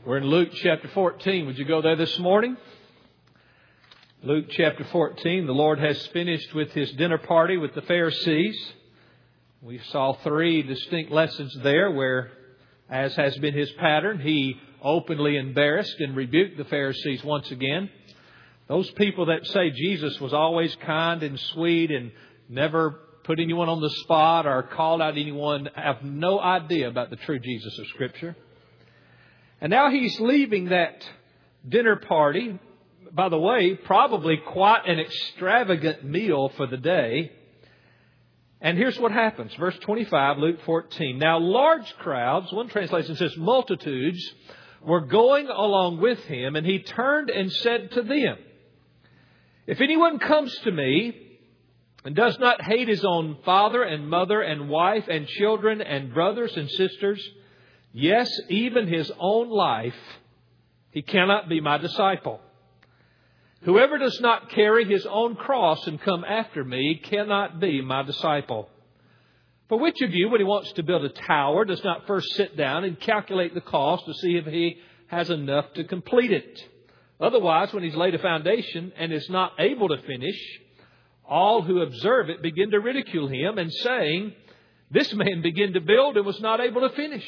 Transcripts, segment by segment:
We're in Luke chapter 14. Would you go there this morning? Luke chapter 14. The Lord has finished with His dinner party with the Pharisees. We saw 3 distinct lessons there where, as has been His pattern, He openly embarrassed and rebuked the Pharisees once again. Those people that say Jesus was always kind and sweet and never put anyone on the spot or called out anyone have no idea about the true Jesus of Scripture. And now He's leaving that dinner party. By the way, probably quite an extravagant meal for the day. And here's what happens. Verse 25, Luke 14. Now large crowds, one translation says multitudes, were going along with Him, and He turned and said to them, if anyone comes to me and does not hate his own father and mother and wife and children and brothers and sisters, yes, even his own life, he cannot be my disciple. Whoever does not carry his own cross and come after me cannot be my disciple. For which of you, when he wants to build a tower, does not first sit down and calculate the cost to see if he has enough to complete it? Otherwise, when he's laid a foundation and is not able to finish, all who observe it begin to ridicule him and saying, this man began to build and was not able to finish.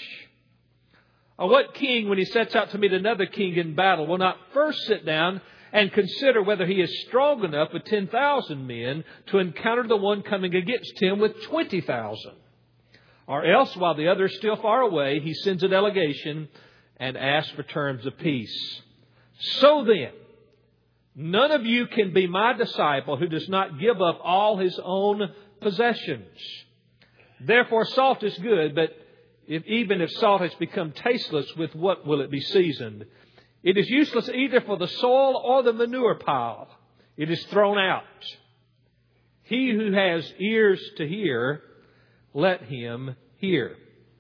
Or what king, when he sets out to meet another king in battle, will not first sit down and consider whether he is strong enough with 10,000 men to encounter the one coming against him with 20,000? Or else, while the other is still far away, he sends a delegation and asks for terms of peace. So then, none of you can be my disciple who does not give up all his own possessions. Therefore, salt is good, but even if salt has become tasteless, with what will it be seasoned? It is useless either for the soil or the manure pile. It is thrown out. He who has ears to hear, let him hear.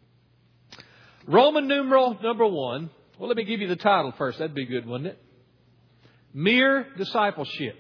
Roman numeral number 1. Well, let me give you the title first. That'd be good, wouldn't it? Mere discipleship.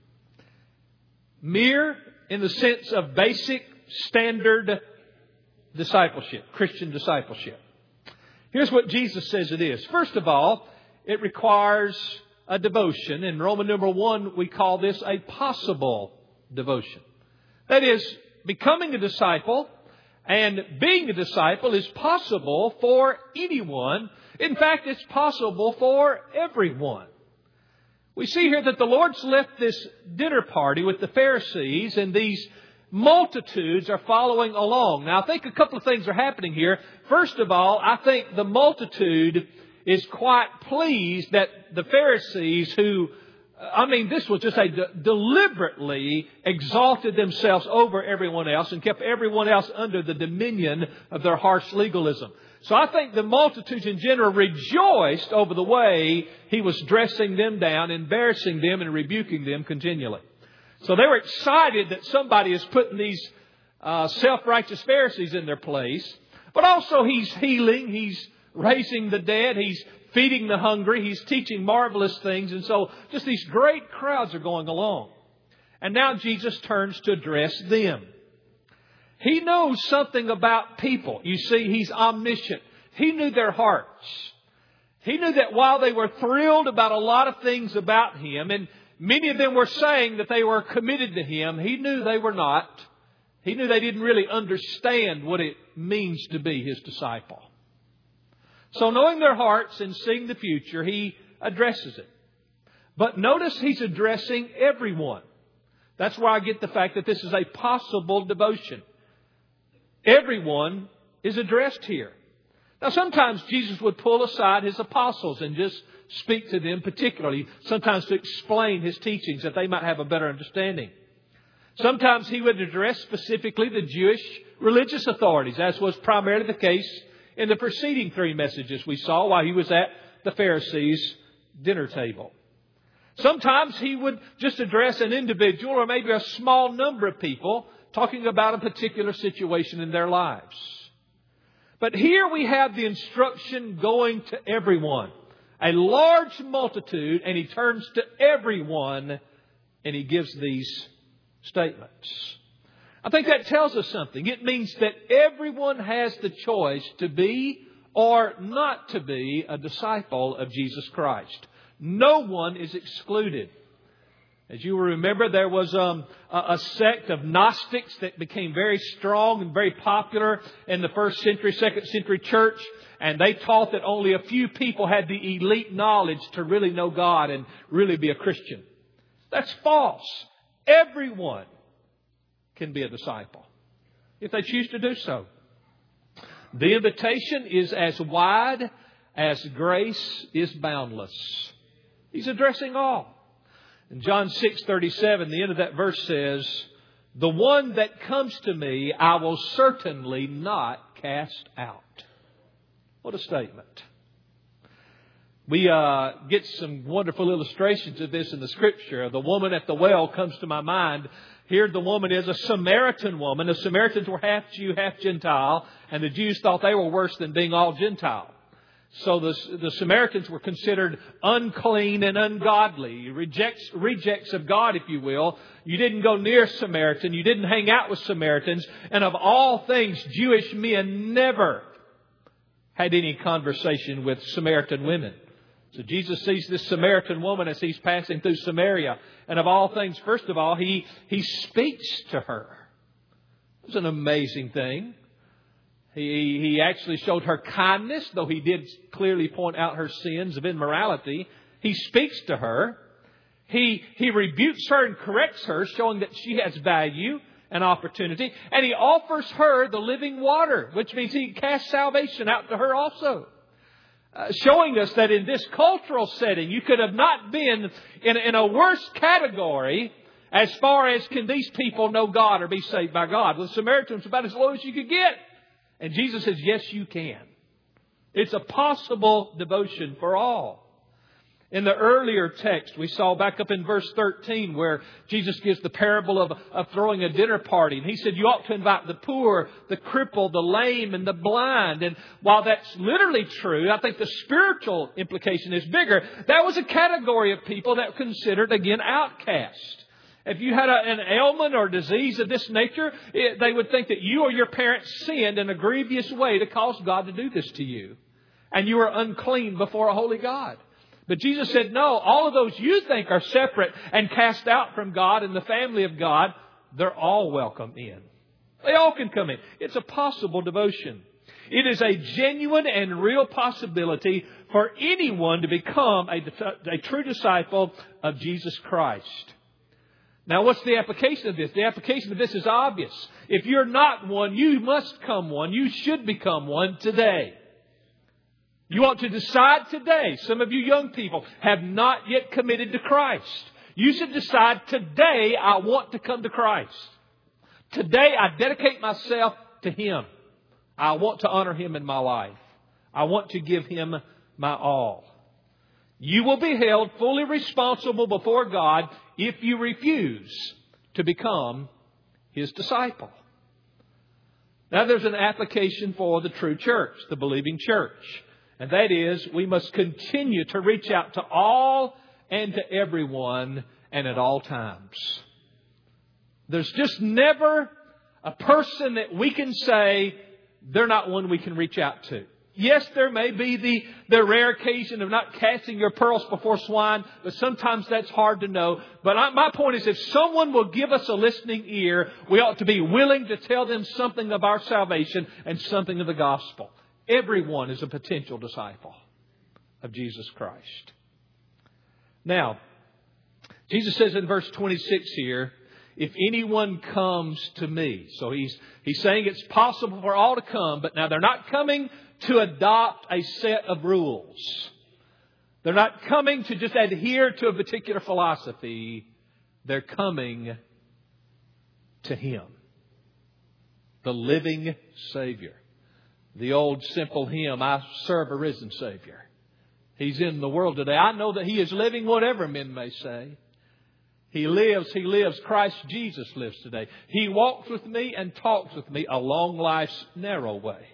Mere in the sense of basic, standard discipleship, Christian discipleship. Here's what Jesus says it is. First of all, it requires a devotion. In Roman numeral 1, we call this a possible devotion. That is, becoming a disciple and being a disciple is possible for anyone. In fact, it's possible for everyone. We see here that the Lord's left this dinner party with the Pharisees, and these multitudes are following along. Now, I think a couple of things are happening here. First of all, I think the multitude is quite pleased that the Pharisees this was just deliberately exalted themselves over everyone else and kept everyone else under the dominion of their harsh legalism. So I think the multitudes in general rejoiced over the way He was dressing them down, embarrassing them and rebuking them continually. So they were excited that somebody is putting these self-righteous Pharisees in their place. But also He's healing, He's raising the dead, He's feeding the hungry, He's teaching marvelous things. And so just these great crowds are going along. And now Jesus turns to address them. He knows something about people. You see, He's omniscient. He knew their hearts. He knew that while they were thrilled about a lot of things about Him, and many of them were saying that they were committed to Him, He knew they were not. He knew they didn't really understand what it means to be His disciple. So knowing their hearts and seeing the future, He addresses it. But notice He's addressing everyone. That's where I get the fact that this is a possible devotion. Everyone is addressed here. Now, sometimes Jesus would pull aside His apostles and just speak to them particularly, sometimes to explain His teachings that they might have a better understanding. Sometimes He would address specifically the Jewish religious authorities, as was primarily the case in the preceding 3 messages we saw while He was at the Pharisees' dinner table. Sometimes He would just address an individual or maybe a small number of people, talking about a particular situation in their lives. But here we have the instruction going to everyone. A large multitude, and He turns to everyone and He gives these statements. I think that tells us something. It means that everyone has the choice to be or not to be a disciple of Jesus Christ. No one is excluded. As you will remember, there was a sect of Gnostics that became very strong and very popular in the first century, second century church. And they taught that only a few people had the elite knowledge to really know God and really be a Christian. That's false. Everyone can be a disciple if they choose to do so. The invitation is as wide as grace is boundless. He's addressing all. In John 6:37, the end of that verse says, "The one that comes to me, I will certainly not cast out." What a statement. We get some wonderful illustrations of this in the Scripture. The woman at the well comes to my mind. Here the woman is a Samaritan woman. The Samaritans were half Jew, half Gentile, and the Jews thought they were worse than being all Gentile. So the Samaritans were considered unclean and ungodly, rejects of God, if you will. You didn't go near Samaritan. You didn't hang out with Samaritans. And of all things, Jewish men never had any conversation with Samaritan women. So Jesus sees this Samaritan woman as He's passing through Samaria. And of all things, first of all, He speaks to her. It was an amazing thing. He actually showed her kindness, though He did clearly point out her sins of immorality. He speaks to her. He rebukes her and corrects her, showing that she has value and opportunity. And He offers her the living water, which means He casts salvation out to her also. Showing us that in this cultural setting, you could have not been in a worse category as far as can these people know God or be saved by God. Well, the Samaritans was about as low as you could get. And Jesus says, yes, you can. It's a possible devotion for all. In the earlier text, we saw back up in verse 13 where Jesus gives the parable of throwing a dinner party. And He said you ought to invite the poor, the crippled, the lame, and the blind. And while that's literally true, I think the spiritual implication is bigger. That was a category of people that were considered, again, outcast. If you had an ailment or disease of this nature, they would think that you or your parents sinned in a grievous way to cause God to do this to you. And you are unclean before a holy God. But Jesus said, no, all of those you think are separate and cast out from God and the family of God, they're all welcome in. They all can come in. It's a possible devotion. It is a genuine and real possibility for anyone to become a true disciple of Jesus Christ. Now, what's the application of this? The application of this is obvious. If you're not one, you must become one. You should become one today. You ought to decide today. Some of you young people have not yet committed to Christ. You should decide today, I want to come to Christ. Today, I dedicate myself to Him. I want to honor Him in my life. I want to give Him my all. You will be held fully responsible before God if you refuse to become His disciple. Now, there's an application for the true church, the believing church. And that is, we must continue to reach out to all and to everyone and at all times. There's just never a person that we can say they're not one we can reach out to. Yes, there may be the rare occasion of not casting your pearls before swine, but sometimes that's hard to know. But my point is, if someone will give us a listening ear, we ought to be willing to tell them something of our salvation and something of the gospel. Everyone is a potential disciple of Jesus Christ. Now, Jesus says in verse 26 here, if anyone comes to me. So he's saying it's possible for all to come, but now they're not coming to adopt a set of rules. They're not coming to just adhere to a particular philosophy. They're coming to Him, the living Savior. The old simple hymn, I serve a risen Savior. He's in the world today. I know that He is living, whatever men may say. He lives, Christ Jesus lives today. He walks with me and talks with me along life's narrow way.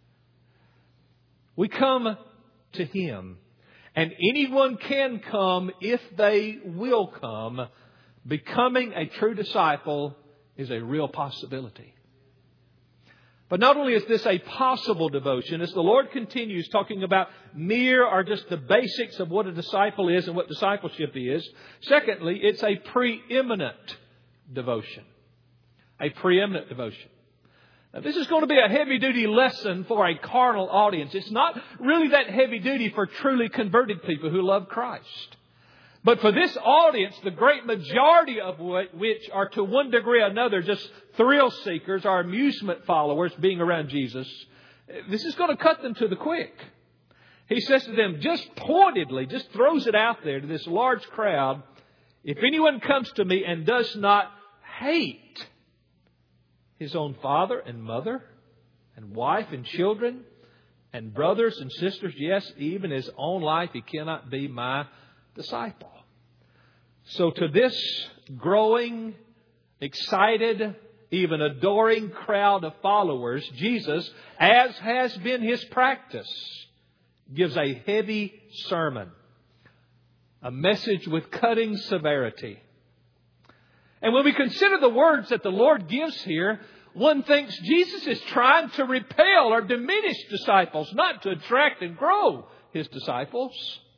We come to Him. And anyone can come if they will come. Becoming a true disciple is a real possibility. But not only is this a possible devotion, as the Lord continues talking about mere or just the basics of what a disciple is and what discipleship is, secondly, it's a preeminent devotion. A preeminent devotion. Now, this is going to be a heavy-duty lesson for a carnal audience. It's not really that heavy-duty for truly converted people who love Christ. But for this audience, the great majority of which are to one degree or another just thrill seekers or amusement followers being around Jesus, this is going to cut them to the quick. He says to them, just pointedly, just throws it out there to this large crowd, if anyone comes to me and does not hate his own father and mother and wife and children and brothers and sisters, yes, even his own life, he cannot be my disciple. So to this growing, excited, even adoring crowd of followers, Jesus, as has been His practice, gives a heavy sermon. A message with cutting severity. And when we consider the words that the Lord gives here, one thinks Jesus is trying to repel or diminish disciples, not to attract and grow His disciples.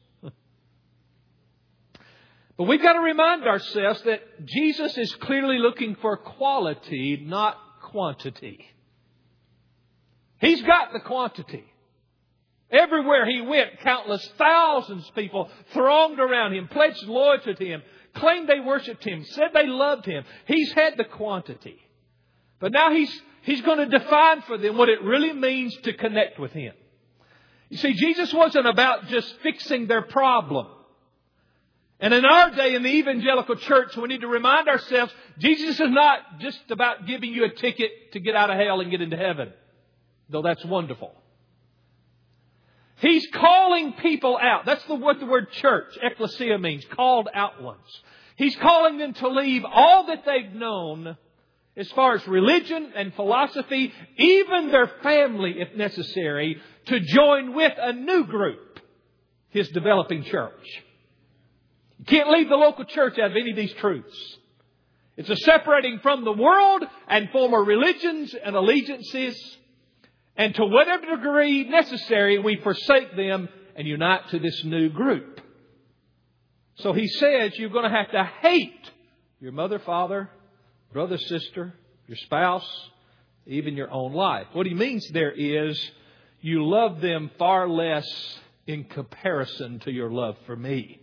But we've got to remind ourselves that Jesus is clearly looking for quality, not quantity. He's got the quantity. Everywhere He went, countless thousands of people thronged around Him, pledged loyalty to Him, claimed they worshipped Him, said they loved Him. He's had the quantity. But now He's going to define for them what it really means to connect with Him. You see, Jesus wasn't about just fixing their problem. And in our day, in the evangelical church, we need to remind ourselves, Jesus is not just about giving you a ticket to get out of hell and get into heaven. Though that's wonderful. He's calling people out. That's what the word church, ecclesia, means. Called out ones. He's calling them to leave all that they've known as far as religion and philosophy, even their family if necessary, to join with a new group, His developing church. You can't leave the local church out of any of these truths. It's a separating from the world and former religions and allegiances. And to whatever degree necessary, we forsake them and unite to this new group. So He says you're going to have to hate your mother, father, brother, sister, your spouse, even your own life. What He means there is you love them far less in comparison to your love for me.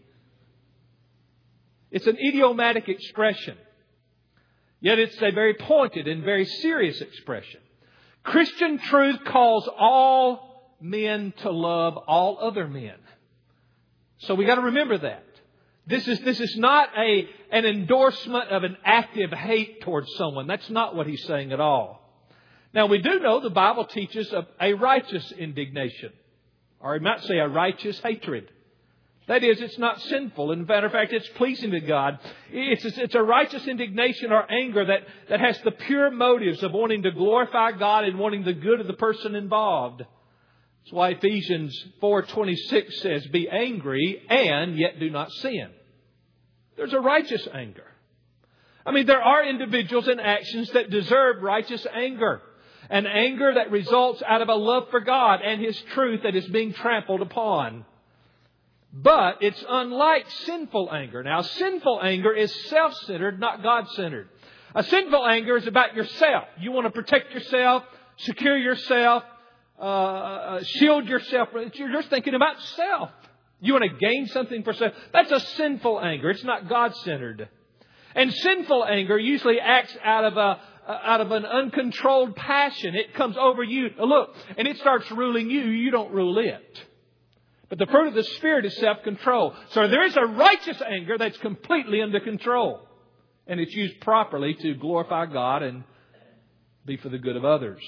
It's an idiomatic expression. Yet it's a very pointed and very serious expression. Christian truth calls all men to love all other men. So we got to remember that. This is not an endorsement of an active hate towards someone. That's not what He's saying at all. Now we do know the Bible teaches of a righteous indignation. Or you might say a righteous hatred. That is, it's not sinful. In matter of fact, it's pleasing to God. It's a righteous indignation or anger that has the pure motives of wanting to glorify God and wanting the good of the person involved. That's why Ephesians 4:26 says, be angry and yet do not sin. There's a righteous anger. I mean, there are individuals and actions that deserve righteous anger. An anger that results out of a love for God and His truth that is being trampled upon. But it's unlike sinful anger. Now, sinful anger is self-centered, not God-centered. A sinful anger is about yourself. You want to protect yourself, secure yourself, shield yourself. You're just thinking about self. You want to gain something for self. That's a sinful anger. It's not God-centered. And sinful anger usually acts out of an uncontrolled passion. It comes over you. Look, and it starts ruling you. You don't rule it. But the fruit of the Spirit is self-control. So there is a righteous anger that's completely under control. And it's used properly to glorify God and be for the good of others.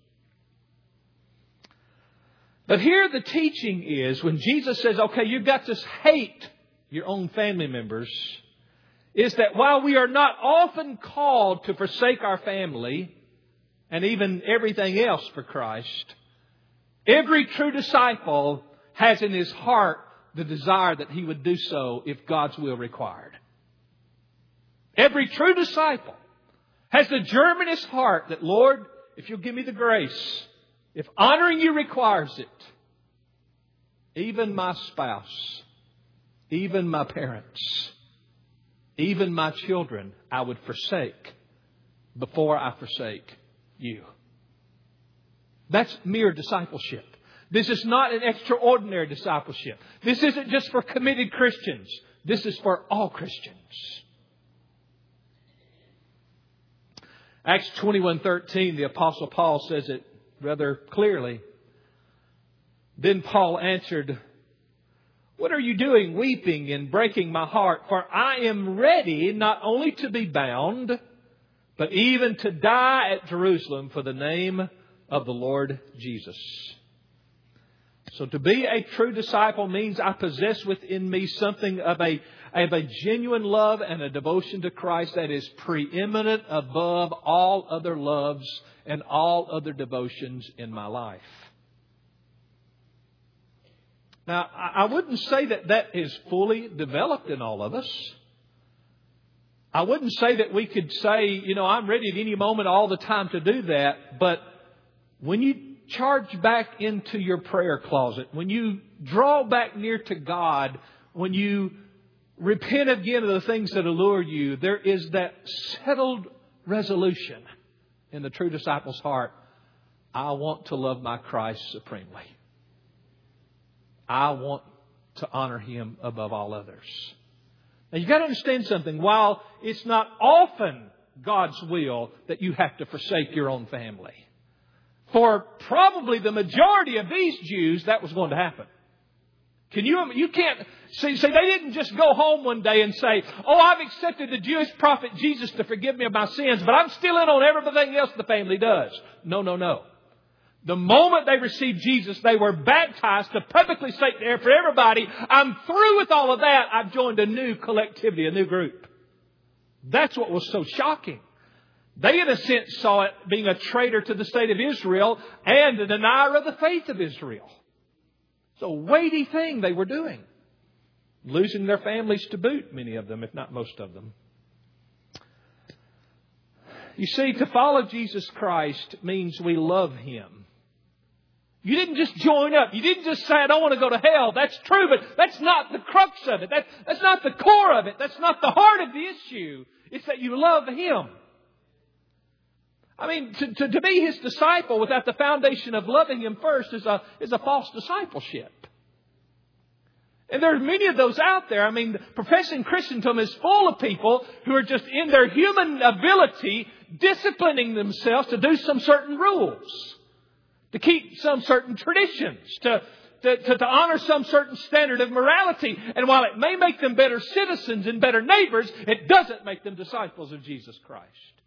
But here the teaching is, when Jesus says, okay, you've got to hate your own family members, is that while we are not often called to forsake our family and even everything else for Christ, every true disciple has in his heart the desire that he would do so if God's will required. Every true disciple has the germ in his heart that, Lord, if you'll give me the grace, if honoring you requires it, even my spouse, even my parents, even my children, I would forsake before I forsake you. That's mere discipleship. This is not an extraordinary discipleship. This isn't just for committed Christians. This is for all Christians. Acts 21:13, the Apostle Paul says it rather clearly. Then Paul answered, "What are you doing, weeping and breaking my heart? For I am ready not only to be bound, but even to die at Jerusalem for the name of the Lord Jesus." So to be a true disciple means I possess within me something of a genuine love and a devotion to Christ that is preeminent above all other loves and all other devotions in my life. Now, I wouldn't say that is fully developed in all of us. I wouldn't say that we could say, I'm ready at any moment all the time to do that. But when you charge back into your prayer closet, when you draw back near to God, when you repent again of the things that allure you, there is that settled resolution in the true disciple's heart. I want to love my Christ supremely. I want to honor Him above all others. Now you've got to understand something. While it's not often God's will that you have to forsake your own family, for probably the majority of these Jews, that was going to happen. You can't see, they didn't just go home one day and say, I've accepted the Jewish prophet Jesus to forgive me of my sins, but I'm still in on everything else the family does. No. The moment they received Jesus, they were baptized to publicly state there for everybody, I'm through with all of that. I've joined a new collectivity, a new group. That's what was so shocking. They, in a sense, saw it being a traitor to the state of Israel and a denier of the faith of Israel. It's a weighty thing they were doing. Losing their families to boot, many of them, if not most of them. You see, to follow Jesus Christ means we love Him. You didn't just join up. You didn't just say, I don't want to go to hell. That's true, but that's not the crux of it. That's not the core of it. That's not the heart of the issue. It's that you love Him. I mean, to be His disciple without the foundation of loving Him first is a false discipleship. And there are many of those out there. I mean, professing Christendom is full of people who are just in their human ability disciplining themselves to do some certain rules, to keep some certain traditions, to honor some certain standard of morality. And while it may make them better citizens and better neighbors, it doesn't make them disciples of Jesus Christ.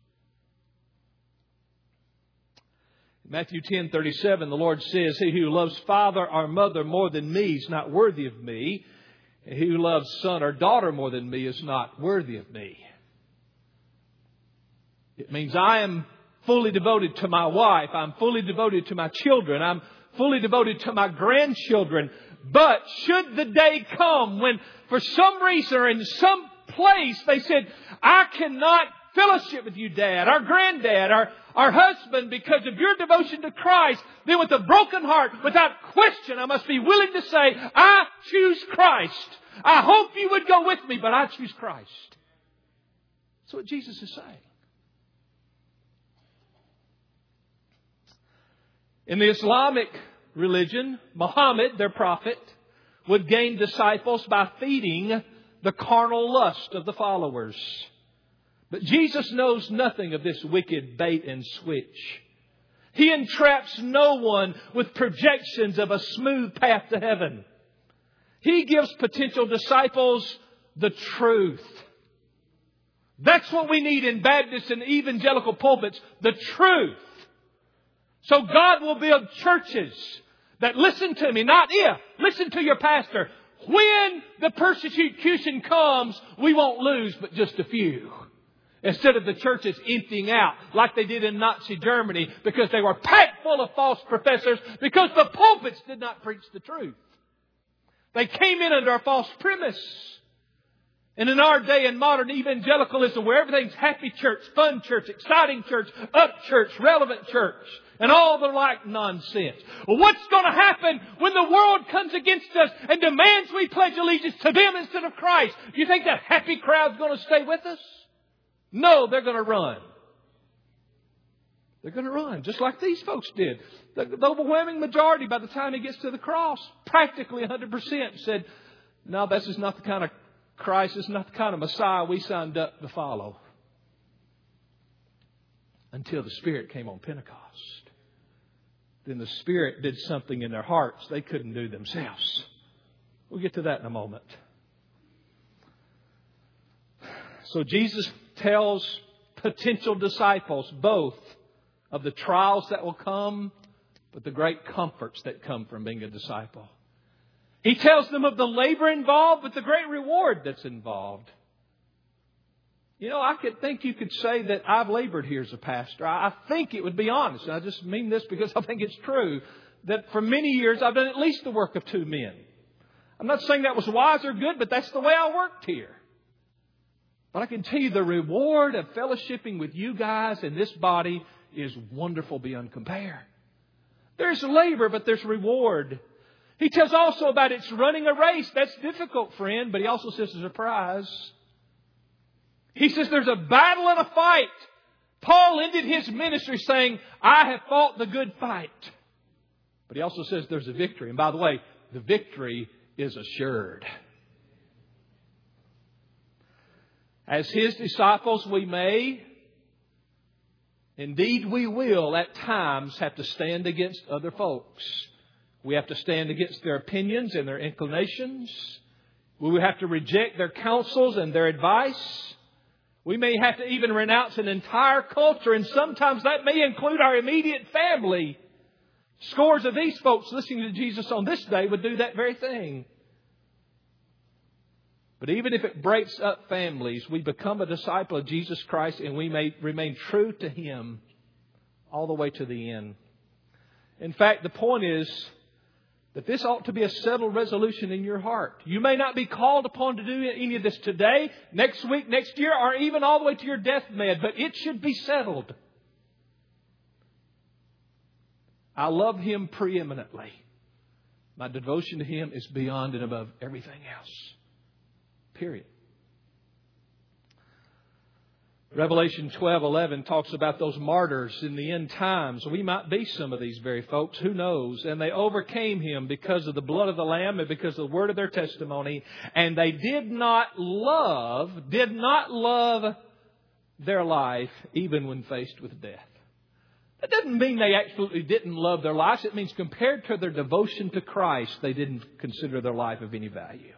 Matthew 10:37, the Lord says, "He who loves father or mother more than me is not worthy of me. And he who loves son or daughter more than me is not worthy of me." It means I am fully devoted to my wife. I'm fully devoted to my children. I'm fully devoted to my grandchildren. But should the day come when for some reason or in some place they said, I cannot fellowship with you, Dad, or Granddad, our husband, because of your devotion to Christ, then with a broken heart, without question, I must be willing to say, I choose Christ. I hope you would go with me, but I choose Christ. That's what Jesus is saying. In the Islamic religion, Muhammad, their prophet, would gain disciples by feeding the carnal lust of the followers. But Jesus knows nothing of this wicked bait and switch. He entraps no one with projections of a smooth path to heaven. He gives potential disciples the truth. That's what we need in Baptist and evangelical pulpits, the truth. So God will build churches that listen to me, not if, listen to your pastor. When the persecution comes, we won't lose but just a few. Instead of the churches emptying out like they did in Nazi Germany because they were packed full of false professors because the pulpits did not preach the truth. They came in under a false premise. And in our day in modern evangelicalism, where everything's happy church, fun church, exciting church, up church, relevant church, and all the like nonsense. Well, what's going to happen when the world comes against us and demands we pledge allegiance to them instead of Christ? Do you think that happy crowd's going to stay with us? No, they're going to run. They're going to run, just like these folks did. The overwhelming majority, by the time he gets to the cross, practically 100% said, no, this is not the kind of Christ, this is not the kind of Messiah we signed up to follow. Until the Spirit came on Pentecost. Then the Spirit did something in their hearts they couldn't do themselves. We'll get to that in a moment. So Jesus tells potential disciples both of the trials that will come, but the great comforts that come from being a disciple. He tells them of the labor involved, but the great reward that's involved. You know, I could think you could say that I've labored here as a pastor. I think it would be honest. And I just mean this because I think it's true. That for many years I've done at least the work of two men. I'm not saying that was wise or good, but that's the way I worked here. But I can tell you the reward of fellowshipping with you guys in this body is wonderful beyond compare. There's labor, but there's reward. He tells also about it's running a race. That's difficult, friend. But he also says there's a prize. He says there's a battle and a fight. Paul ended his ministry saying, I have fought the good fight. But he also says there's a victory. And by the way, the victory is assured. As His disciples, we may, indeed we will, at times have to stand against other folks. We have to stand against their opinions and their inclinations. We will have to reject their counsels and their advice. We may have to even renounce an entire culture, and sometimes that may include our immediate family. Scores of these folks listening to Jesus on this day would do that very thing. But even if it breaks up families, we become a disciple of Jesus Christ and we may remain true to Him all the way to the end. In fact, the point is that this ought to be a settled resolution in your heart. You may not be called upon to do any of this today, next week, next year, or even all the way to your deathbed, but it should be settled. I love Him preeminently. My devotion to Him is beyond and above everything else. Period. Revelation 12:11 talks about those martyrs in the end times. We might be some of these very folks. Who knows? And they overcame Him because of the blood of the Lamb and because of the word of their testimony. And they did not love their life even when faced with death. That doesn't mean they absolutely didn't love their lives. It means compared to their devotion to Christ, they didn't consider their life of any value.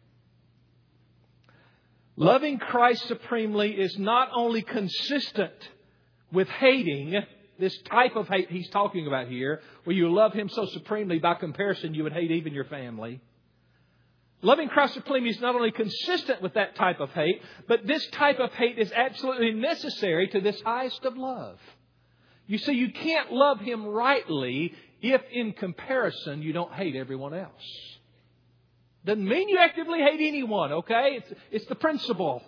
Loving Christ supremely is not only consistent with hating this type of hate he's talking about here, where you love Him so supremely, by comparison, you would hate even your family. Loving Christ supremely is not only consistent with that type of hate, but this type of hate is absolutely necessary to this highest of love. You see, you can't love Him rightly if in comparison you don't hate everyone else. Doesn't mean you actively hate anyone, okay? It's the principle.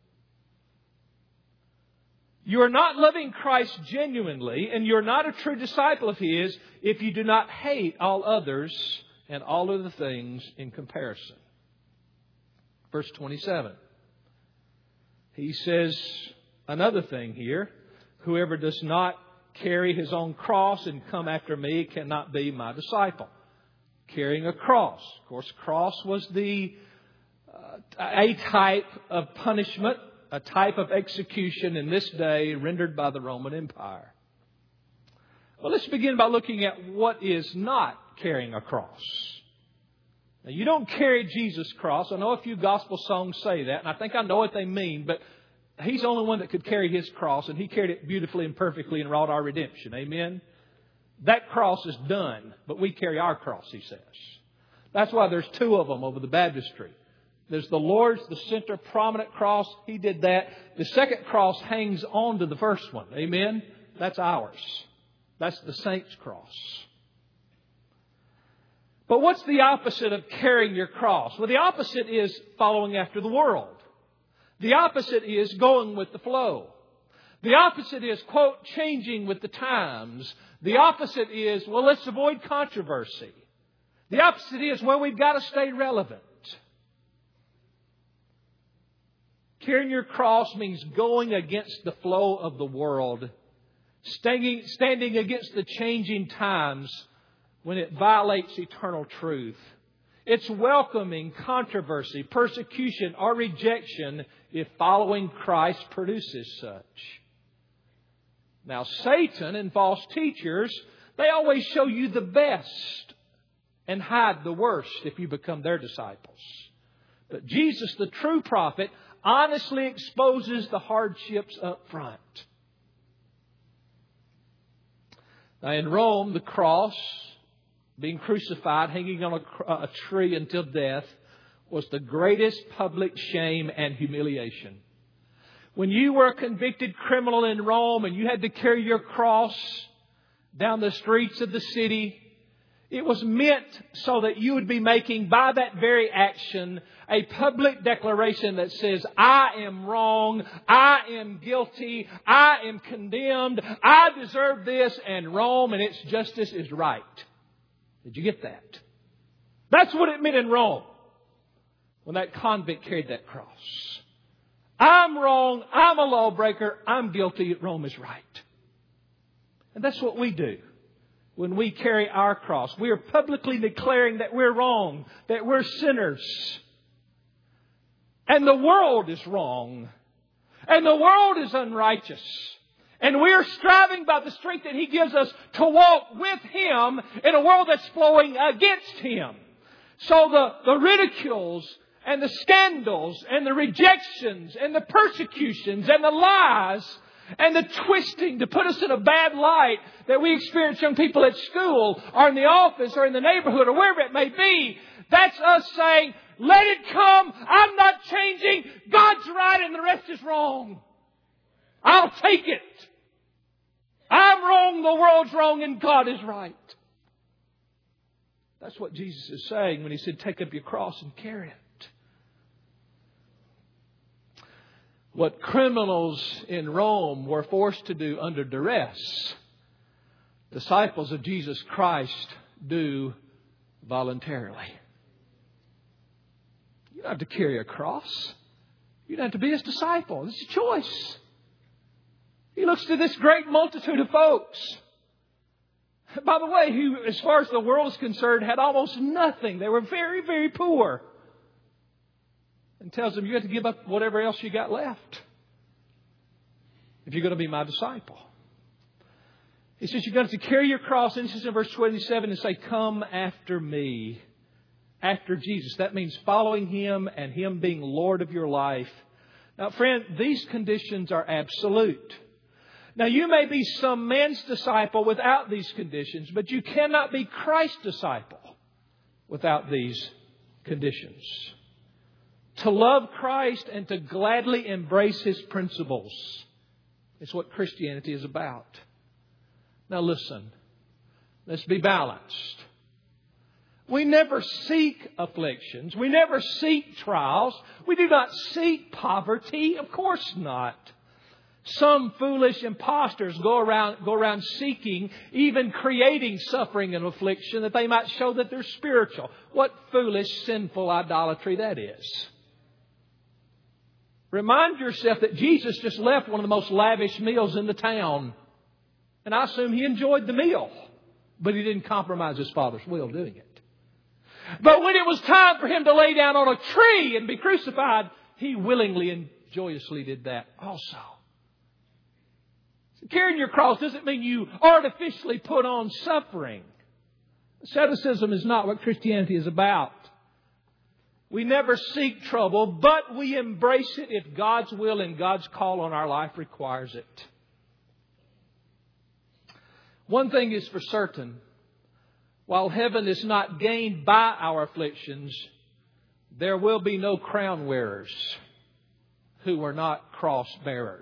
You are not loving Christ genuinely, and you're not a true disciple of His if you do not hate all others and all of the things in comparison. Verse 27. He says another thing here. Whoever does not carry his own cross and come after me cannot be my disciple. Carrying a cross. Of course, cross was a type of punishment, a type of execution in this day rendered by the Roman Empire. Well, let's begin by looking at what is not carrying a cross. Now, you don't carry Jesus' cross. I know a few gospel songs say that, and I think I know what they mean, but He's the only one that could carry His cross, and He carried it beautifully and perfectly and wrought our redemption. Amen? That cross is done, but we carry our cross, he says. That's why there's two of them over the baptistry. There's the Lord's, the center prominent cross. He did that. The second cross hangs on to the first one. Amen? That's ours. That's the saint's cross. But what's the opposite of carrying your cross? Well, the opposite is following after the world. The opposite is going with the flow. The opposite is, quote, changing with the times. The opposite is, well, let's avoid controversy. The opposite is, well, we've got to stay relevant. Carrying your cross means going against the flow of the world, standing against the changing times when it violates eternal truth. It's welcoming controversy, persecution, or rejection if following Christ produces such. Now, Satan and false teachers, they always show you the best and hide the worst if you become their disciples. But Jesus, the true prophet, honestly exposes the hardships up front. Now, in Rome, the cross, being crucified, hanging on a tree until death, was the greatest public shame and humiliation. When you were a convicted criminal in Rome and you had to carry your cross down the streets of the city, it was meant so that you would be making, by that very action, a public declaration that says, I am wrong, I am guilty, I am condemned, I deserve this, and Rome and its justice is right. Did you get that? That's what it meant in Rome when that convict carried that cross. I'm wrong, I'm a lawbreaker, I'm guilty, Rome is right. And that's what we do when we carry our cross. We are publicly declaring that we're wrong, that we're sinners. And the world is wrong. And the world is unrighteous. And we are striving by the strength that He gives us to walk with Him in a world that's flowing against Him. So the ridicules and the scandals and the rejections and the persecutions and the lies and the twisting to put us in a bad light that we experience young people at school or in the office or in the neighborhood or wherever it may be, that's us saying, let it come. I'm not changing. God's right and the rest is wrong. I'll take it. I'm wrong, the world's wrong, and God is right. That's what Jesus is saying when He said, take up your cross and carry it. What criminals in Rome were forced to do under duress, disciples of Jesus Christ do voluntarily. You don't have to carry a cross. You don't have to be His disciple. It's a choice. He looks to this great multitude of folks, by the way, who, as far as the world is concerned, had almost nothing. They were very, very poor. And tells them, you have to give up whatever else you got left if you're going to be my disciple. He says you're going to carry your cross. And he says in verse 27 and say, come after me. After Jesus. That means following Him and Him being Lord of your life. Now, friend, these conditions are absolute. Now, you may be some man's disciple without these conditions, but you cannot be Christ's disciple without these conditions. To love Christ and to gladly embrace His principles is what Christianity is about. Now listen, let's be balanced. We never seek afflictions. We never seek trials. We do not seek poverty. Of course not. Some foolish impostors go around seeking, even creating suffering and affliction that they might show that they're spiritual. What foolish, sinful idolatry that is. Remind yourself that Jesus just left one of the most lavish meals in the town. And I assume He enjoyed the meal. But He didn't compromise His Father's will doing it. But when it was time for Him to lay down on a tree and be crucified, He willingly and joyously did that also. So carrying your cross doesn't mean you artificially put on suffering. Asceticism is not what Christianity is about. We never seek trouble, but we embrace it if God's will and God's call on our life requires it. One thing is for certain. While heaven is not gained by our afflictions, there will be no crown wearers who are not cross bearers.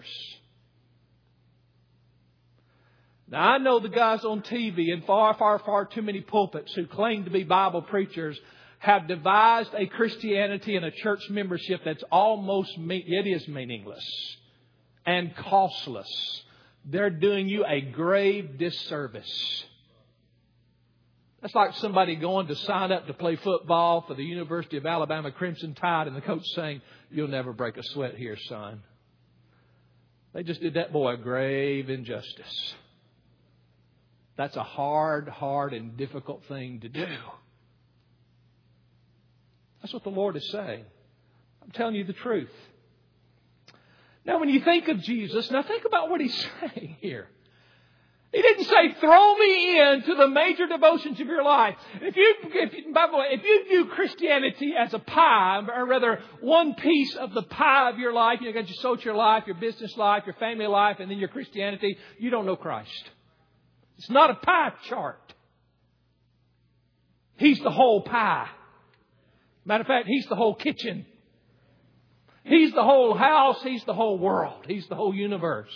Now, I know the guys on TV and far too many pulpits who claim to be Bible preachers have devised a Christianity and a church membership that's it is meaningless and costless. They're doing you a grave disservice. That's like somebody going to sign up to play football for the University of Alabama Crimson Tide and the coach saying, "You'll never break a sweat here, son." They just did that boy a grave injustice. That's a hard and difficult thing to do. That's what the Lord is saying. I'm telling you the truth. Now, when you think of Jesus, now think about what He's saying here. He didn't say, throw me into the major devotions of your life. By the way, if you view Christianity as a pie, or rather one piece of the pie of your life, you got your social life, your business life, your family life, and then your Christianity, you don't know Christ. It's not a pie chart. He's the whole pie. Matter of fact, He's the whole kitchen. He's the whole house. He's the whole world. He's the whole universe.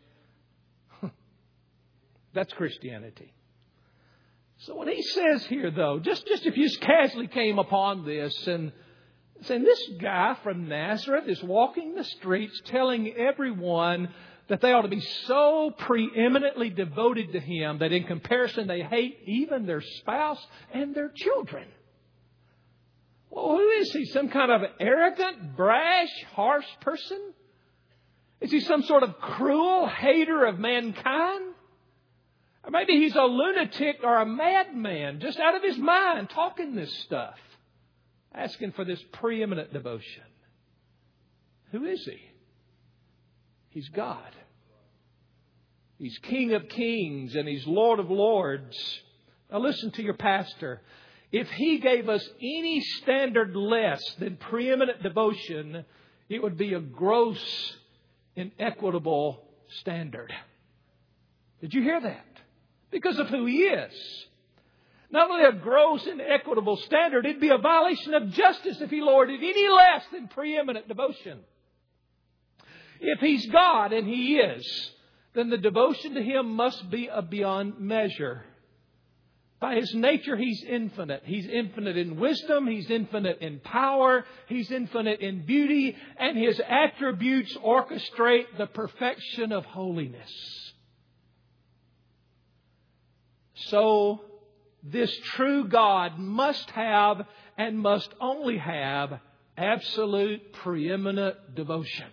That's Christianity. So when He says here, though, just if you just casually came upon this and saying, this guy from Nazareth is walking the streets telling everyone that they ought to be so preeminently devoted to Him that in comparison they hate even their spouse and their children. Well, who is He? Some kind of arrogant, brash, harsh person? Is He some sort of cruel hater of mankind? Or maybe He's a lunatic or a madman, just out of his mind, talking this stuff, asking for this preeminent devotion. Who is He? He's God. He's King of Kings and He's Lord of Lords. Now listen to your pastor. If He gave us any standard less than preeminent devotion, it would be a gross, inequitable standard. Did you hear that? Because of who He is. Not only a gross, inequitable standard, it'd be a violation of justice if He lowered it any less than preeminent devotion. If He's God, and He is, then the devotion to Him must be beyond measure. By His nature, He's infinite. He's infinite in wisdom. He's infinite in power. He's infinite in beauty. And His attributes orchestrate the perfection of holiness. So, this true God must have and must only have absolute preeminent devotion.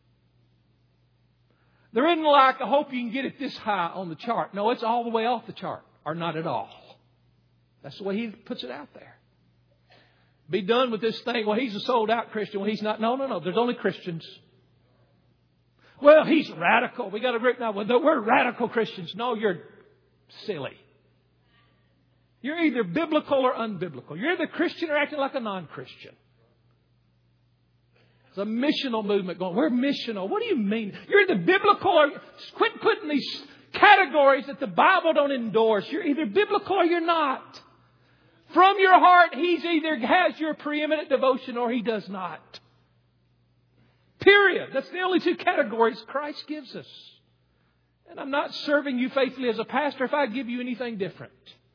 There isn't like, I hope you can get it this high on the chart. No, it's all the way off the chart, or not at all. That's the way He puts it out there. Be done with this thing. Well, he's a sold out Christian. Well, he's not. No. There's only Christians. Well, he's radical. We got a group now. Well, we're radical Christians. No, you're silly. You're either biblical or unbiblical. You're either Christian or acting like a non-Christian. There's a missional movement going. We're missional. What do you mean? You're either biblical or quit putting these categories that the Bible don't endorse. You're either biblical or you're not. From your heart, He's either has your preeminent devotion or He does not. Period. That's the only two categories Christ gives us. And I'm not serving you faithfully as a pastor if I give you anything different.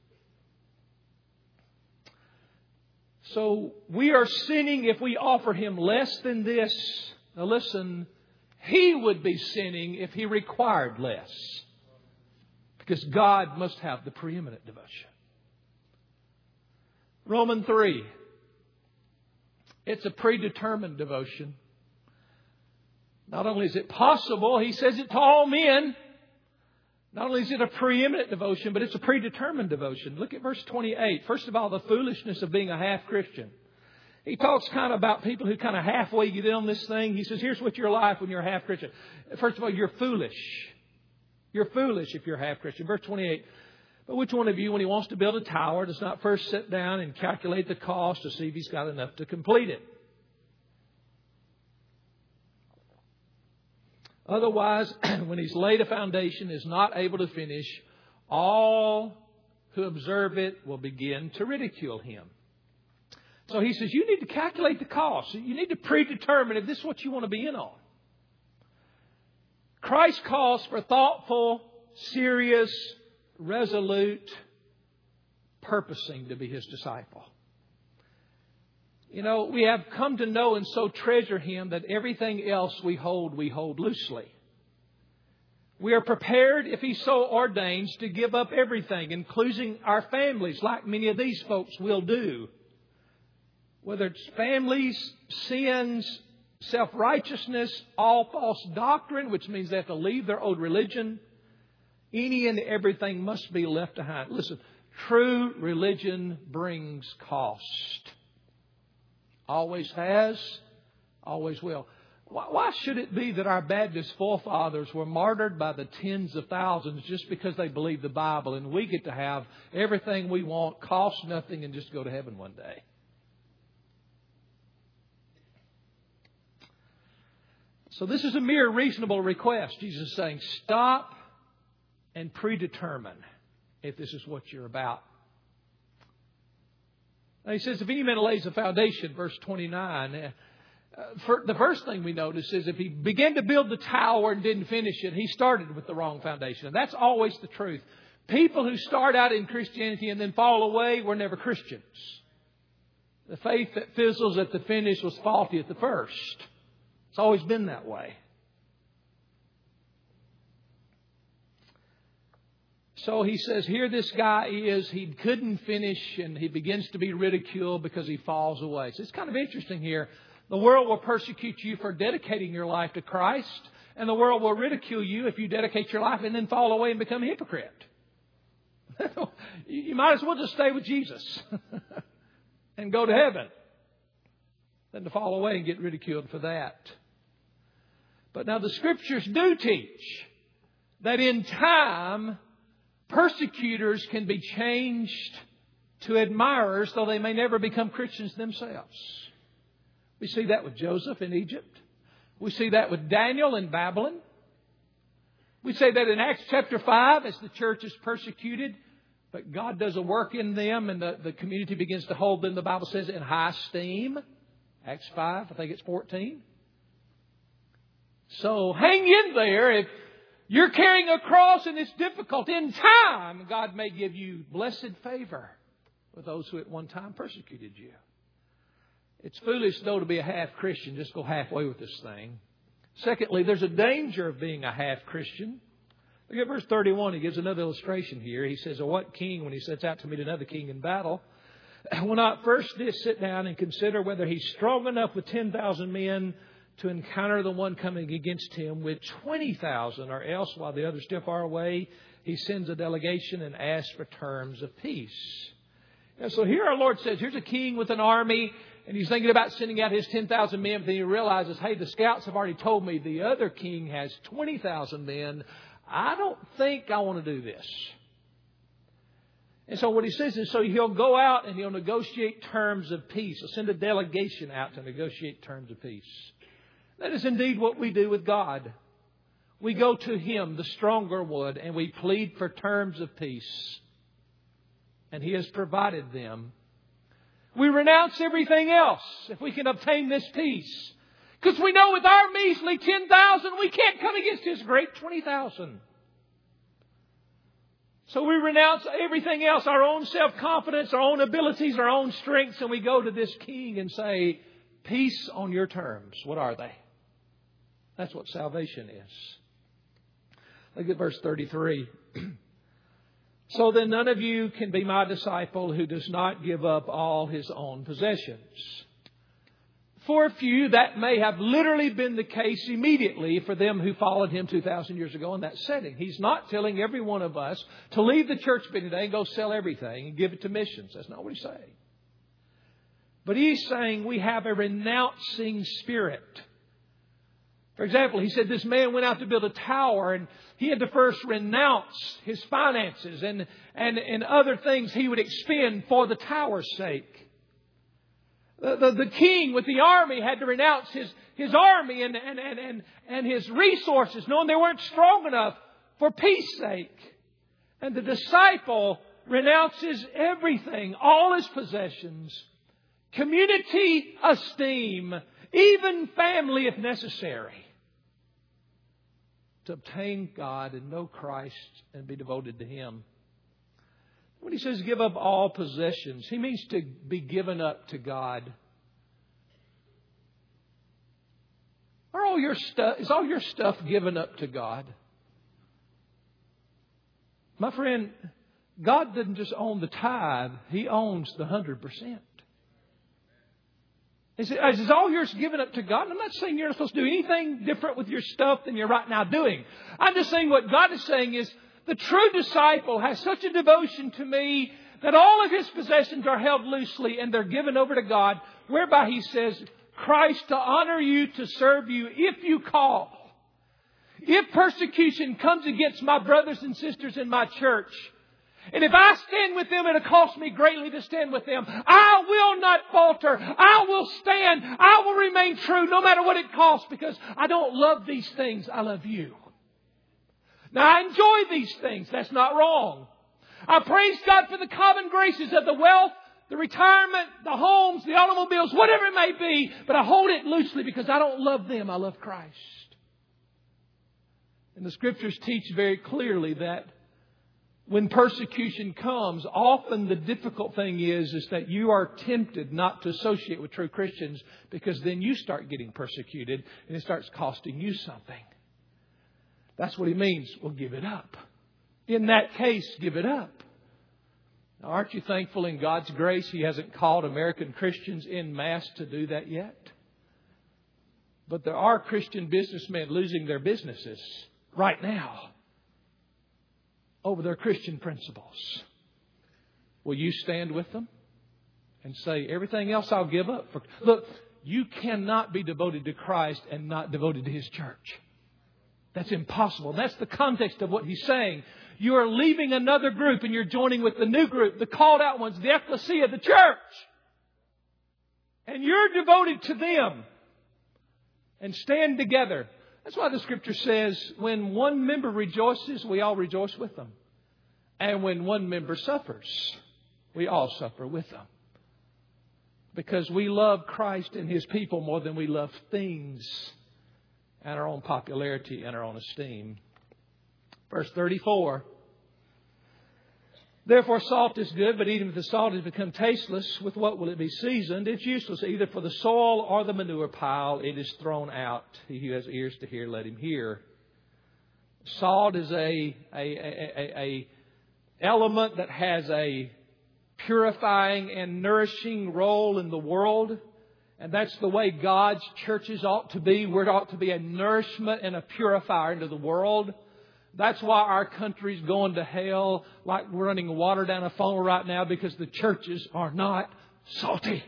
So we are sinning if we offer Him less than this. Now listen, He would be sinning if He required less. Because God must have the preeminent devotion. Romans 3. It's a predetermined devotion. Not only is it possible, He says it to all men. Not only is it a preeminent devotion, but it's a predetermined devotion. Look at verse 28. First of all, the foolishness of being a half-Christian. He talks kind of about people who kind of halfway get in on this thing. He says, here's what you're like when you're a half-Christian. First of all, you're foolish. You're foolish if you're half-Christian. Verse 28. But which one of you, when he wants to build a tower, does not first sit down and calculate the cost to see if he's got enough to complete it? Otherwise, when he's laid a foundation, is not able to finish, all who observe it will begin to ridicule him. So he says, you need to calculate the cost. You need to predetermine if this is what you want to be in on. Christ calls for thoughtful, serious, resolute purposing to be His disciple. You know, we have come to know and so treasure Him that everything else we hold loosely. We are prepared, if He so ordains, to give up everything, including our families, like many of these folks will do. Whether it's families, sins, self-righteousness, all false doctrine, which means they have to leave their old religion. Any and everything must be left behind. Listen, true religion brings cost. Always has, always will. Why should it be that our Baptist forefathers were martyred by the tens of thousands just because they believed the Bible, and we get to have everything we want, cost nothing, and just go to heaven one day? So this is a mere reasonable request. Jesus is saying, stop and predetermine if this is what you're about. Now he says, if any man lays a foundation, verse 29, the first thing we notice is if he began to build the tower and didn't finish it, he started with the wrong foundation. And that's always the truth. People who start out in Christianity and then fall away were never Christians. The faith that fizzles at the finish was faulty at the first. It's always been that way. So he says, here this guy is, he couldn't finish, and he begins to be ridiculed because he falls away. So it's kind of interesting here. The world will persecute you for dedicating your life to Christ, and the world will ridicule you if you dedicate your life and then fall away and become a hypocrite. You might as well just stay with Jesus and go to heaven than to fall away and get ridiculed for that. But now the Scriptures do teach that in time, persecutors can be changed to admirers, though they may never become Christians themselves. We see that with Joseph in Egypt. We see that with Daniel in Babylon. We say that in Acts chapter 5 as the church is persecuted, but God does a work in them and the community begins to hold them, the Bible says, in high esteem. Acts 5, I think it's 14. So hang in there. If you're carrying a cross and it's difficult, in time, God may give you blessed favor with those who at one time persecuted you. It's foolish, though, to be a half-Christian. Just go halfway with this thing. Secondly, there's a danger of being a half-Christian. Look at verse 31. He gives another illustration here. He says, "Or what king, when he sets out to meet another king in battle, will not first sit down and consider whether he's strong enough with 10,000 men to encounter the one coming against him with 20,000, or else, while the others still far away, he sends a delegation and asks for terms of peace." And so here our Lord says, here's a king with an army, and he's thinking about sending out his 10,000 men, but then he realizes, hey, the scouts have already told me the other king has 20,000 men. I don't think I want to do this. And so what he says is, so he'll go out and he'll negotiate terms of peace. He'll send a delegation out to negotiate terms of peace. That is indeed what we do with God. We go to Him, the stronger one, and we plead for terms of peace. And He has provided them. We renounce everything else if we can obtain this peace. Because we know with our measly 10,000, we can't come against His great 20,000. So we renounce everything else, our own self-confidence, our own abilities, our own strengths, and we go to this King and say, peace on your terms. What are they? That's what salvation is. Look at verse 33. "So then none of you can be my disciple who does not give up all his own possessions." For a few, that may have literally been the case immediately for them who followed Him 2,000 years ago in that setting. He's not telling every one of us to leave the church building today and go sell everything and give it to missions. That's not what He's saying. But He's saying we have a renouncing spirit. For example, He said this man went out to build a tower and he had to first renounce his finances and other things he would expend for the tower's sake. The king with the army had to renounce his army and his resources, knowing they weren't strong enough for peace sake. And the disciple renounces everything, all his possessions, community esteem, even family if necessary, to obtain God and know Christ and be devoted to Him. When He says give up all possessions, He means to be given up to God. Is all your stuff given up to God? My friend, God doesn't just own the tithe. He owns the 100%. Is all yours given up to God? I'm not saying you're not supposed to do anything different with your stuff than you're right now doing. I'm just saying what God is saying is the true disciple has such a devotion to me that all of his possessions are held loosely and they're given over to God, whereby he says, Christ, to honor you, to serve you, if you call. If persecution comes against my brothers and sisters in my church, and if I stand with them, it'll cost me greatly to stand with them. I will not falter. I will stand. I will remain true no matter what it costs, because I don't love these things. I love you. Now, I enjoy these things. That's not wrong. I praise God for the common graces of the wealth, the retirement, the homes, the automobiles, whatever it may be. But I hold it loosely because I don't love them. I love Christ. And the Scriptures teach very clearly that when persecution comes, often the difficult thing is that you are tempted not to associate with true Christians, because then you start getting persecuted and it starts costing you something. That's what he means. Well, give it up. In that case, give it up. Now, aren't you thankful in God's grace He hasn't called American Christians en masse to do that yet? But there are Christian businessmen losing their businesses right now over their Christian principles. Will you stand with them and say, everything else I'll give up for? Look, you cannot be devoted to Christ and not devoted to His church. That's impossible. That's the context of what he's saying. You are leaving another group and you're joining with the new group, the called out ones, the ecclesia, the church. And you're devoted to them. And stand together. That's why the Scripture says, when one member rejoices, we all rejoice with them. And when one member suffers, we all suffer with them. Because we love Christ and His people more than we love things and our own popularity and our own esteem. Verse 34. Therefore salt is good, but even if the salt has become tasteless, with what will it be seasoned? It's useless either for the soil or the manure pile. It is thrown out. He who has ears to hear, let him hear. Salt is a element that has a purifying and nourishing role in the world. And that's the way God's churches ought to be. We ought to be a nourishment and a purifier into the world. That's why our country's going to hell like we're running water down a funnel right now, because the churches are not salty.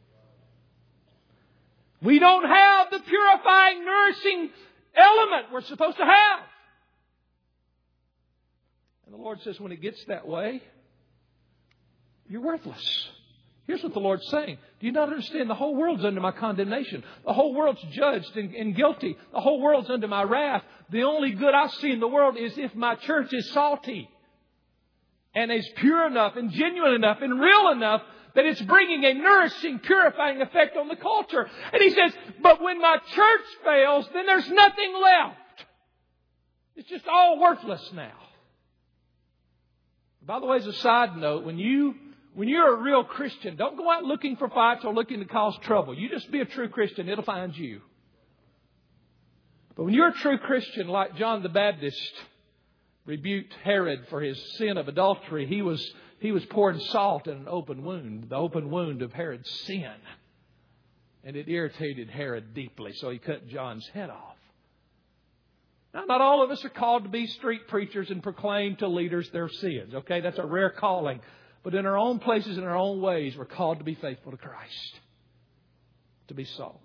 We don't have the purifying, nourishing element we're supposed to have. And the Lord says when it gets that way, you're worthless. Here's what the Lord's saying. Do you not understand? The whole world's under my condemnation. The whole world's judged and guilty. The whole world's under my wrath. The only good I see in the world is if my church is salty and is pure enough and genuine enough and real enough that it's bringing a nourishing, purifying effect on the culture. And He says, but when my church fails, then there's nothing left. It's just all worthless now. By the way, as a side note, when you're a real Christian, don't go out looking for fights or looking to cause trouble. You just be a true Christian. It'll find you. But when you're a true Christian, like John the Baptist rebuked Herod for his sin of adultery, he was pouring salt in an open wound, the open wound of Herod's sin. And it irritated Herod deeply, so he cut John's head off. Now, not all of us are called to be street preachers and proclaim to leaders their sins. Okay, that's a rare calling. But in our own places, in our own ways, we're called to be faithful to Christ. To be salt.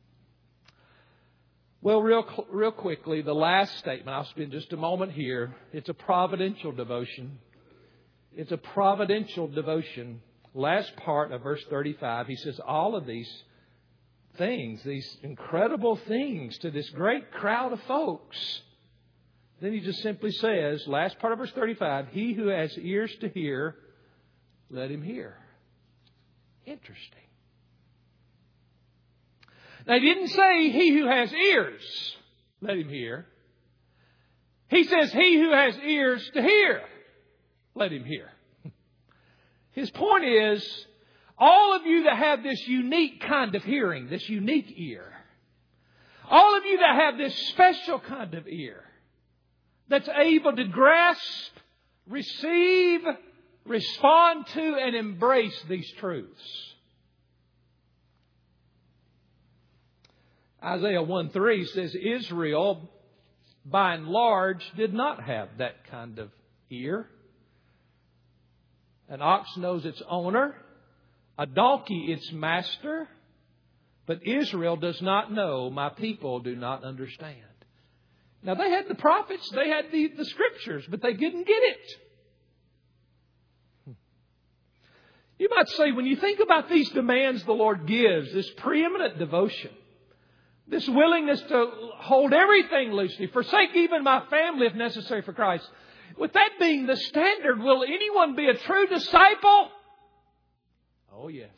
Well, real quickly, the last statement, I'll spend just a moment here. It's a providential devotion. It's a providential devotion. Last part of verse 35, he says all of these things, these incredible things to this great crowd of folks. Then he just simply says, last part of verse 35, he who has ears to hear, let him hear. Interesting. Now, he didn't say he who has ears, let him hear. He says he who has ears to hear, let him hear. His point is, all of you that have this unique kind of hearing, this unique ear, All of you that have this special kind of ear that's able to grasp, receive, respond to, and embrace these truths. Isaiah 1:3 says Israel, by and large, did not have that kind of ear. An ox knows its owner, a donkey its master, but Israel does not know, my people do not understand. Now they had the prophets, they had the scriptures, but they didn't get it. You might say, when you think about these demands the Lord gives, this preeminent devotion, this willingness to hold everything loosely, forsake even my family if necessary for Christ. With that being the standard, will anyone be a true disciple? Oh, yes.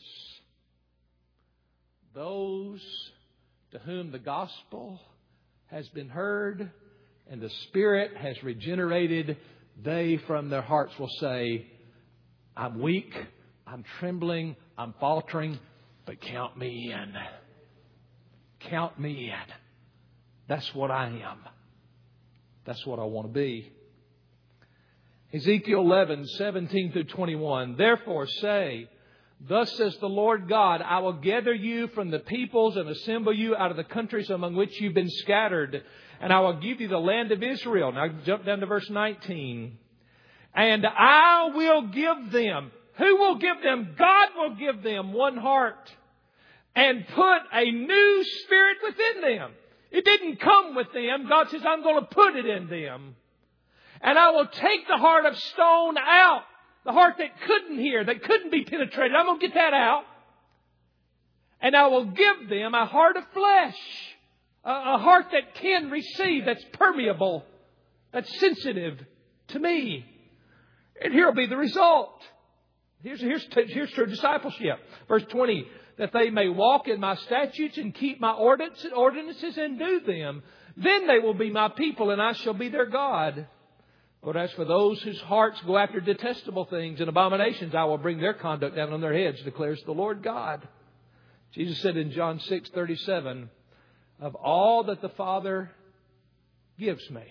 Those to whom the gospel has been heard and the Spirit has regenerated, they from their hearts will say, I'm weak, I'm trembling, I'm faltering, but count me in. Count me in. That's what I am. That's what I want to be. Ezekiel 11:17-21. Therefore say, thus says the Lord God, I will gather you from the peoples and assemble you out of the countries among which you've been scattered. And I will give you the land of Israel. Now jump down to verse 19. And I will give them. Who will give them? God will give them one heart. And put a new spirit within them. It didn't come with them. God says, I'm going to put it in them. And I will take the heart of stone out. The heart that couldn't hear, that couldn't be penetrated. I'm going to get that out. And I will give them a heart of flesh. A heart that can receive, that's permeable, that's sensitive to me. And here will be the result. Here's true discipleship. Verse 20. That they may walk in my statutes and keep my ordinances and do them. Then they will be my people and I shall be their God. But as for those whose hearts go after detestable things and abominations, I will bring their conduct down on their heads, declares the Lord God. Jesus said in John 6:37, of all that the Father gives me,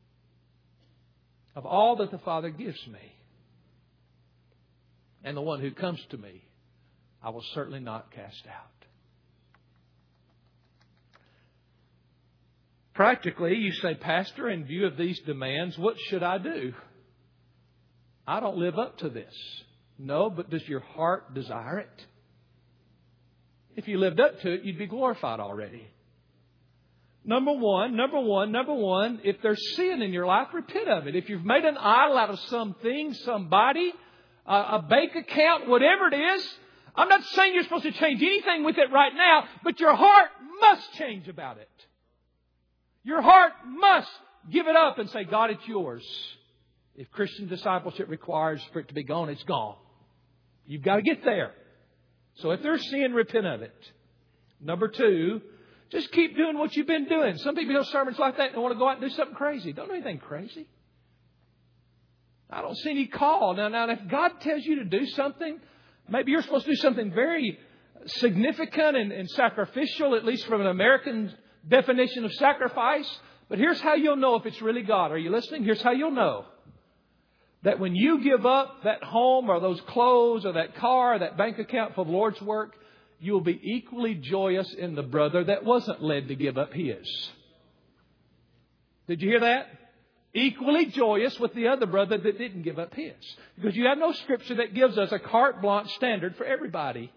of all that the Father gives me, and the one who comes to me, I will certainly not cast out. Practically, you say, Pastor, in view of these demands, what should I do? I don't live up to this. No, but does your heart desire it? If you lived up to it, you'd be glorified already. Number one, if there's sin in your life, repent of it. If you've made an idol out of something, somebody, a bank account, whatever it is, I'm not saying you're supposed to change anything with it right now, but your heart must change about it. Your heart must give it up and say, God, it's yours. If Christian discipleship requires for it to be gone, it's gone. You've got to get there. So if there's sin, repent of it. Number two, just keep doing what you've been doing. Some people hear sermons like that and want to go out and do something crazy. Don't do anything crazy. I don't see any call. Now, if God tells you to do something, maybe you're supposed to do something very significant and sacrificial, at least from an American definition of sacrifice. But here's how you'll know if it's really God. Are you listening? Here's how you'll know. That when you give up that home or those clothes or that car or that bank account for the Lord's work, you'll be equally joyous in the brother that wasn't led to give up his. Did you hear that? Equally joyous with the other brother that didn't give up his. Because you have no scripture that gives us a carte blanche standard for everybody.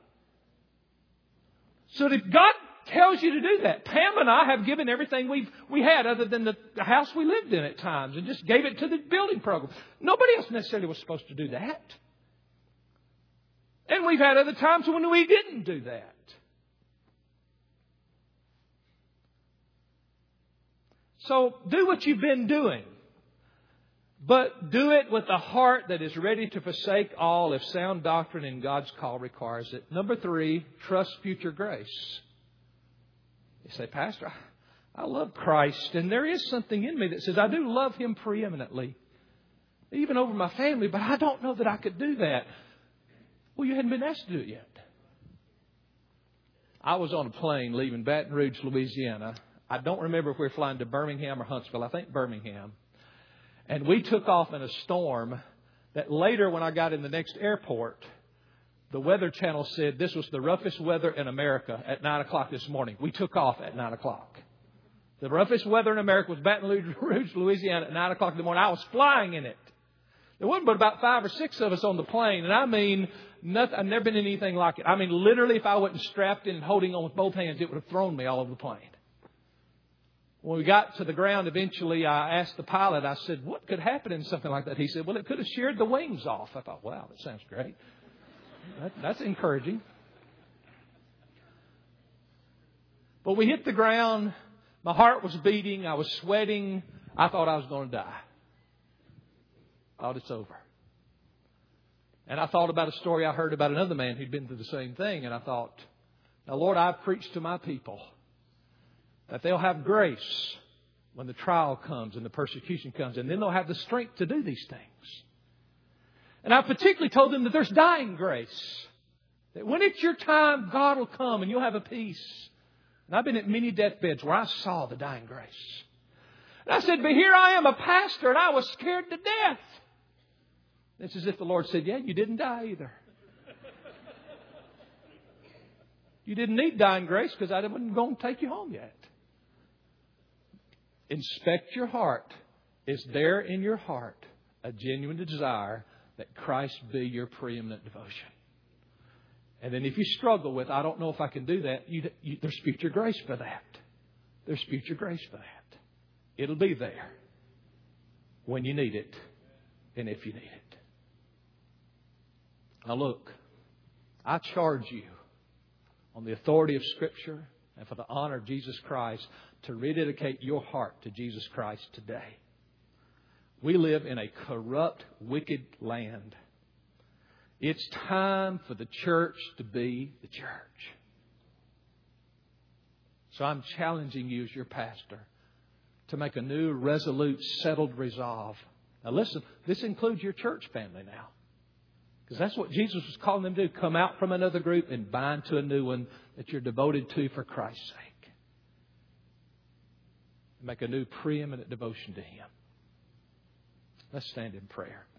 So if God tells you to do that, Pam and I have given everything we had other than the house we lived in at times and just gave it to the building program. Nobody else necessarily was supposed to do that. And we've had other times when we didn't do that. So do what you've been doing. But do it with a heart that is ready to forsake all if sound doctrine and God's call requires it. Number three, trust future grace. You say, Pastor, I love Christ, and there is something in me that says I do love Him preeminently, even over my family, but I don't know that I could do that. Well, you hadn't been asked to do it yet. I was on a plane leaving Baton Rouge, Louisiana. I don't remember if we were flying to Birmingham or Huntsville. I think Birmingham. And we took off in a storm that later, when I got in the next airport, the Weather Channel said this was the roughest weather in America at 9 o'clock this morning. We took off at 9 o'clock. The roughest weather in America was Baton Rouge, Louisiana at 9 o'clock in the morning. I was flying in it. There wasn't but about 5 or 6 of us on the plane. And I mean, nothing, I've never been in anything like it. I mean, literally, if I wasn't strapped in and holding on with both hands, it would have thrown me all over the plane. When we got to the ground, eventually, I asked the pilot, I said, what could happen in something like that? He said, well, it could have sheared the wings off. I thought, wow, that sounds great. That's encouraging. But we hit the ground. My heart was beating. I was sweating. I thought I was going to die. I thought it's over. And I thought about a story I heard about another man who'd been through the same thing. And I thought, now, Lord, I've preached to my people that they'll have grace when the trial comes and the persecution comes. And then they'll have the strength to do these things. And I particularly told them that there's dying grace. That when it's your time, God will come and you'll have a peace. And I've been at many deathbeds where I saw the dying grace. And I said, but here I am, a pastor, and I was scared to death. It's as if the Lord said, yeah, you didn't die either. You didn't need dying grace because I wasn't going to take you home yet. Inspect your heart. Is there in your heart a genuine desire that Christ be your preeminent devotion? And then if you struggle with, I don't know if I can do that, there's future grace for that. There's future grace for that. It'll be there when you need it and if you need it. Now look, I charge you on the authority of Scripture and for the honor of Jesus Christ to rededicate your heart to Jesus Christ today. We live in a corrupt, wicked land. It's time for the church to be the church. So I'm challenging you as your pastor to make a new, resolute, settled resolve. Now listen, this includes your church family now. Because that's what Jesus was calling them to do. Come out from another group and bind to a new one that you're devoted to for Christ's sake. Make a new preeminent devotion to Him. Let's stand in prayer.